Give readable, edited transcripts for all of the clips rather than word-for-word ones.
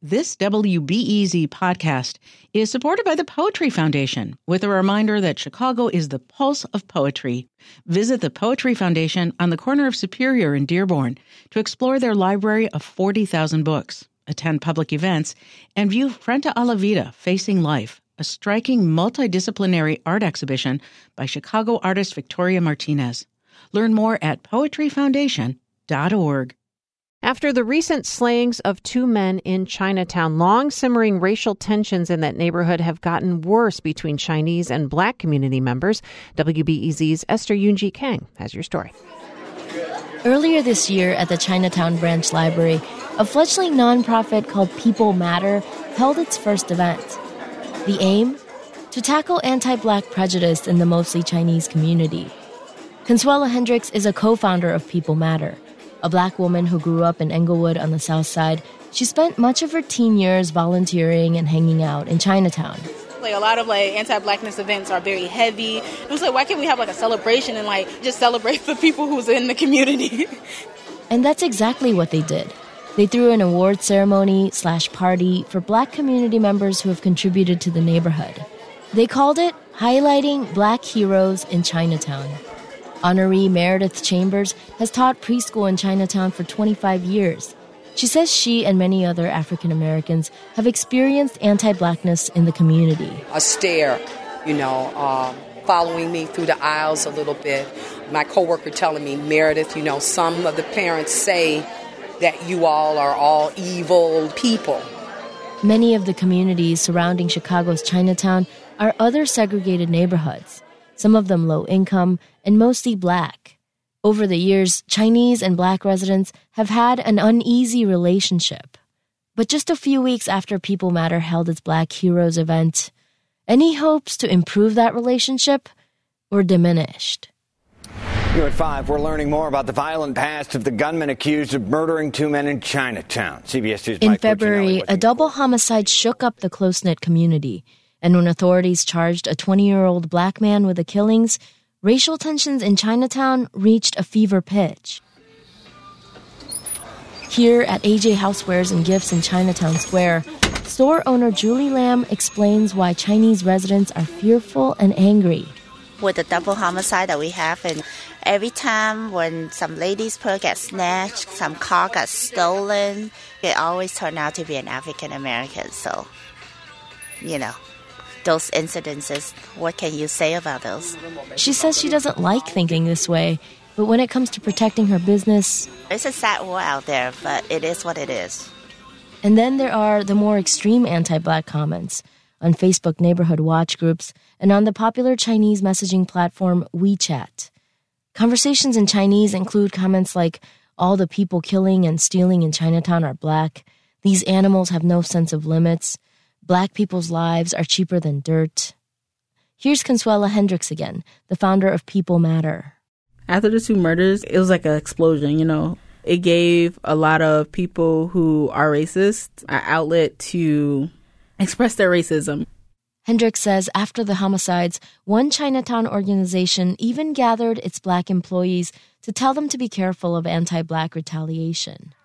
This WBEZ podcast is supported by the Poetry Foundation, with a reminder that Chicago is the pulse of poetry. Visit the Poetry Foundation on the corner of Superior and Dearborn to explore their library of 40,000 books, attend public events, and view Frente a la Vida, Facing Life, a striking multidisciplinary art exhibition by Chicago artist Victoria Martinez. Learn more at poetryfoundation.org. After the recent slayings of two men in Chinatown, long-simmering racial tensions in that neighborhood have gotten worse between Chinese and Black community members. WBEZ's Esther Yoon-ji Kang has your story. Earlier this year at the Chinatown Branch Library, a fledgling nonprofit called People Matter held its first event. The aim? To tackle anti-Black prejudice in the mostly Chinese community. Consuela Hendricks is a co-founder of People Matter. A Black woman who grew up in Englewood on the South Side, she spent much of her teen years volunteering and hanging out in Chinatown. A lot of anti-Blackness events are very heavy. It was why can't we have a celebration and just celebrate the people who's in the community? And that's exactly what they did. They threw an award ceremony/party for Black community members who have contributed to the neighborhood. They called it Highlighting Black Heroes in Chinatown. Honoree Meredith Chambers has taught preschool in Chinatown for 25 years. She says she and many other African Americans have experienced anti-Blackness in the community. A stare, following me through the aisles a little bit. My coworker telling me, Meredith, some of the parents say that you all are all evil people. Many of the communities surrounding Chicago's Chinatown are other segregated neighborhoods, some of them low income and mostly Black. Over the years, Chinese and Black residents have had an uneasy relationship. But just a few weeks after People Matter held its Black Heroes event, any hopes to improve that relationship were diminished. Here at 5, we're learning more about the violent past of the gunman accused of murdering two men in Chinatown. CBS 2's In February, a double homicide shook up the close-knit community. And when authorities charged a 20-year-old Black man with the killings, racial tensions in Chinatown reached a fever pitch. Here at AJ Housewares and Gifts in Chinatown Square, store owner Julie Lam explains why Chinese residents are fearful and angry. With the double homicide that we have, and every time when some lady's purse gets snatched, some car gets stolen, it always turns out to be an African American. So, those incidences, what can you say about those? She says she doesn't like thinking this way, but when it comes to protecting her business... It's a sad world out there, but it is what it is. And then there are the more extreme anti-Black comments on Facebook neighborhood watch groups and on the popular Chinese messaging platform WeChat. Conversations in Chinese include comments like, all the people killing and stealing in Chinatown are Black, these animals have no sense of limits, Black people's lives are cheaper than dirt. Here's Consuela Hendricks again, the founder of People Matter. After the two murders, it was like an explosion, It gave a lot of people who are racist an outlet to express their racism. Hendricks says after the homicides, one Chinatown organization even gathered its Black employees to tell them to be careful of anti-Black retaliation.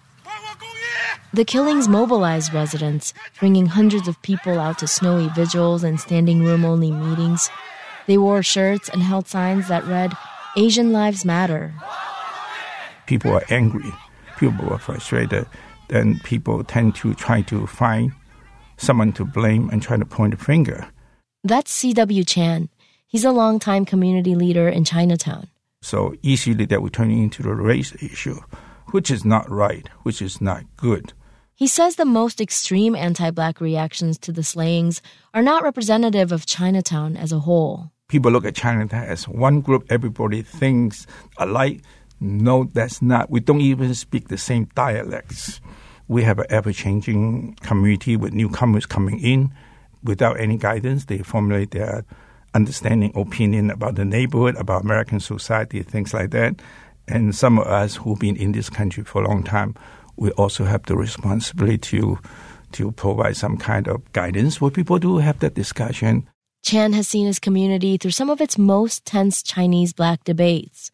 The killings mobilized residents, bringing hundreds of people out to snowy vigils and standing room-only meetings. They wore shirts and held signs that read, Asian Lives Matter. People are angry. People are frustrated. Then people tend to try to find someone to blame and try to point a finger. That's C.W. Chan. He's a longtime community leader in Chinatown. So easily that we're turning into the race issue, which is not right, which is not good. He says the most extreme anti-Black reactions to the slayings are not representative of Chinatown as a whole. People look at Chinatown as one group, everybody thinks alike. No, that's not. We don't even speak the same dialects. We have an ever-changing community with newcomers coming in. Without any guidance, they formulate their understanding, opinion about the neighborhood, about American society, things like that. And some of us who've been in this country for a long time, we also have the responsibility to provide some kind of guidance where people do have that discussion. Chan has seen his community through some of its most tense Chinese-Black debates.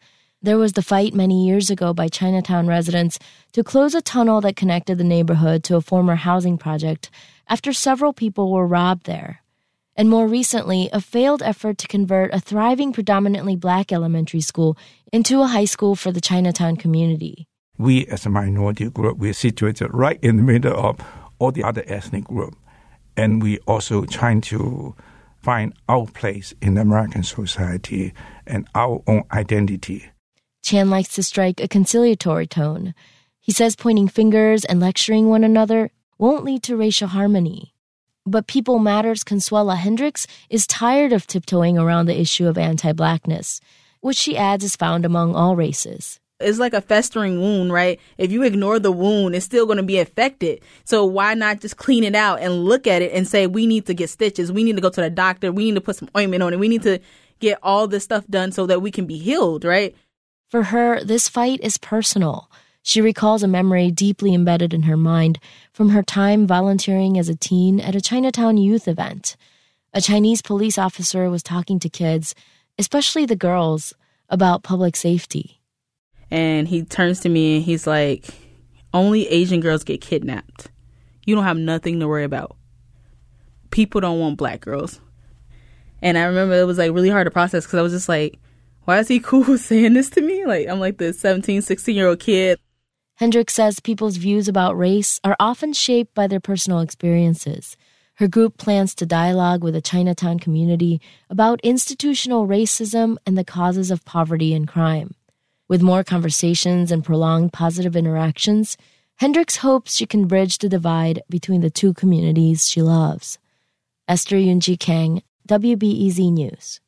There was the fight many years ago by Chinatown residents to close a tunnel that connected the neighborhood to a former housing project after several people were robbed there. And more recently, a failed effort to convert a thriving predominantly black elementary school into a high school for the Chinatown community. We, as a minority group, we're situated right in the middle of all the other ethnic groups. And we also trying to find our place in American society and our own identity. Chan likes to strike a conciliatory tone. He says pointing fingers and lecturing one another won't lead to racial harmony. But People Matter's Consuela Hendricks is tired of tiptoeing around the issue of anti-blackness, which she adds is found among all races. It's like a festering wound, right? If you ignore the wound, it's still going to be infected. So why not just clean it out and look at it and say, we need to get stitches. We need to go to the doctor. We need to put some ointment on it. We need to get all this stuff done so that we can be healed, right? For her, this fight is personal. She recalls a memory deeply embedded in her mind from her time volunteering as a teen at a Chinatown youth event. A Chinese police officer was talking to kids, especially the girls, about public safety. And he turns to me and he's like, only Asian girls get kidnapped. You don't have nothing to worry about. People don't want black girls. And I remember it was like really hard to process because I was just like, why is he cool with saying this to me? Like, I'm like the 17, 16-year-old kid. Hendricks says people's views about race are often shaped by their personal experiences. Her group plans to dialogue with the Chinatown community about institutional racism and the causes of poverty and crime. With more conversations and prolonged positive interactions, Hendricks hopes she can bridge the divide between the two communities she loves. Esther Yunji Kang, WBEZ News.